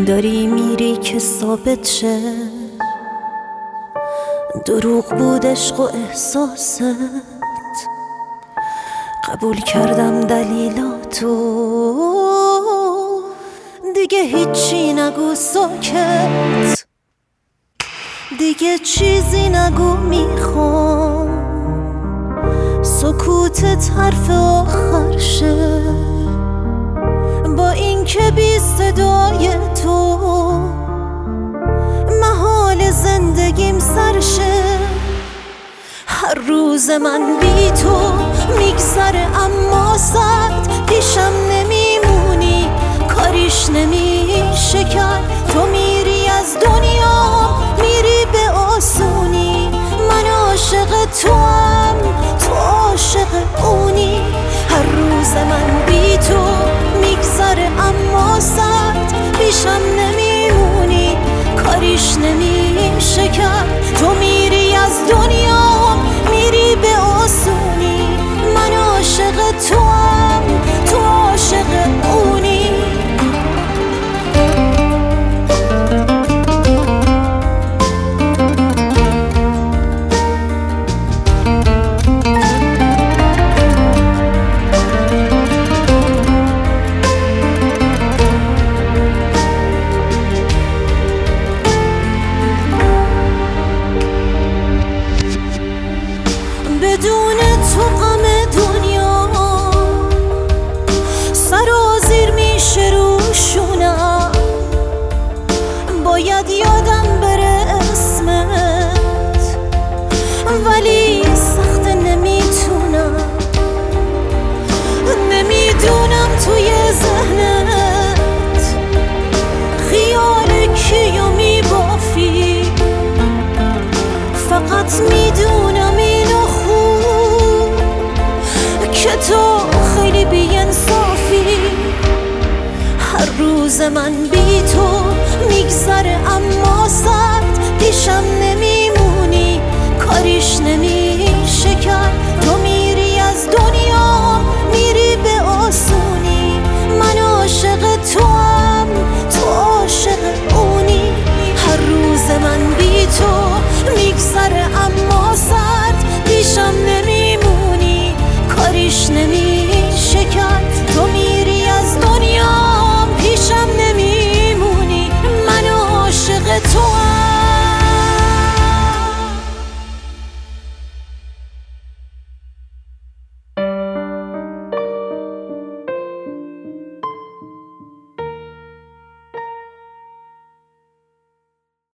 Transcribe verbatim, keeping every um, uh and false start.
داری میری که ثابت شه دروغ بود عشق و احساست. قبول کردم دلیلاتو، دیگه هیچی نگو ساکت، دیگه چیزی نگو میخوام سکوتت حرف آخر شه. با این که بی صدای تو محال زندگیم سرشه. هر روز من بی تو میگذره اما سخت پیشم نمیمونی، کاریش نمیشه کرد. تو میری از دنیا میری به آسونی، من عاشق تو هم تو عاشق اونی. هر روز من بی تو میگذره اما سخت پیشم نمیمونی، کاریش نمیشه کرد. تو میری از دنیا میری به آسونی، من عاشق تو هم تو عاشق اونی. بدون تو غم دنیا سرازیر میشه روشونم، باید یادم بره اسمت ولی سخت نمیتونم. نمیدونم توی ذهنت خیال کیو میبافی، فقط میدونم اینو خوب که تو خیلی بی‌انصافی. هر روز من بی تو میگذره اما سخت پیشم نمی